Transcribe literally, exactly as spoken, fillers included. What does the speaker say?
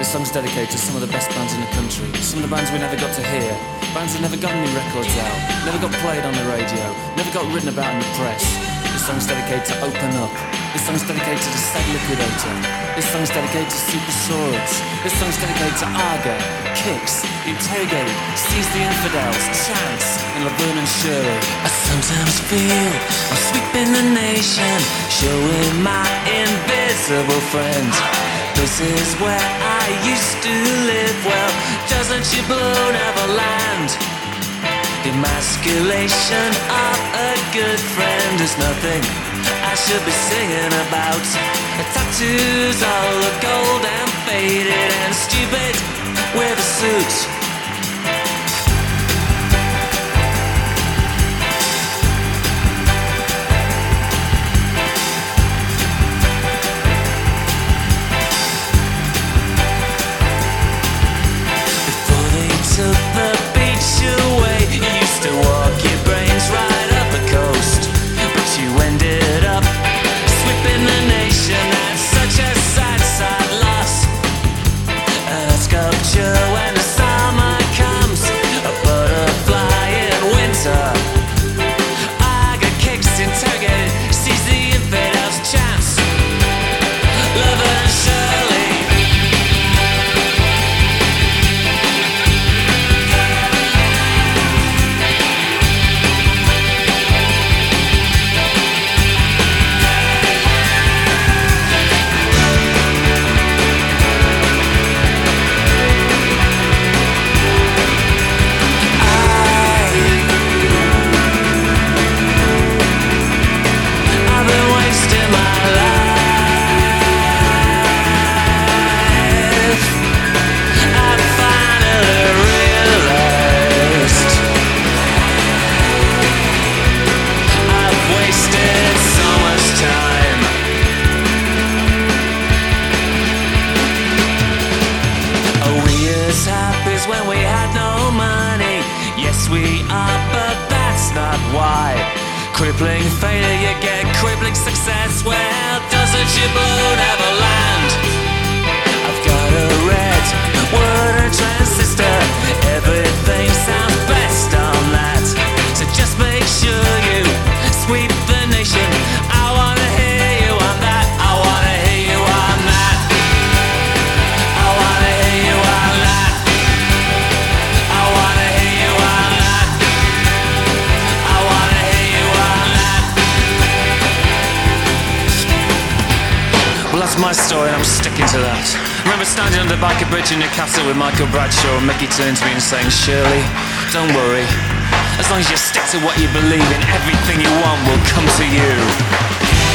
This song's dedicated to some of the best bands in the country, some of the bands we never got to hear, bands that never got any records out, never got played on the radio, never got written about in the press. This song's dedicated to Open Up. This song's dedicated to the Stag Liquidator. This song's dedicated to Supersaurus. This song's dedicated to Arga, Kix, Interrogated, Seize the Infidels, Chance, and Laverne and Shirley. I sometimes feel I'm sweeping the nation, showing my invisible friend. This is where I used to live. Well, doesn't your blow never land? Emasculation of a good friend is nothing I should be singing about. The tattoos all look gold and faded and stupid with a suit. Took the beach away. You used to walk your brains right up the coast, but you ended up sweeping the nation. That's such a sad, sad loss. And a sculpture when the summer comes, a butterfly in winter. I got Kix, Interrogated, Seize the Infidels, Chance, Laverne and Shirley. When we had no money, yes we are, but that's not why. Crippling failure, you get crippling success. Well, doesn't your blow never land? I've got a red word and transistor. Everything sounds best on that. So just make sure you sweep the nation. I wanna hear you on that. I wanna hear you on that. I wanna hear you on that. Well, that's my story and I'm sticking to that. Remember standing on the Biker Bridge in Newcastle with Michael Bradshaw, and Mickey turned to me and saying, Shirley, don't worry. As long as you stick to what you believe in, everything you want will come to you.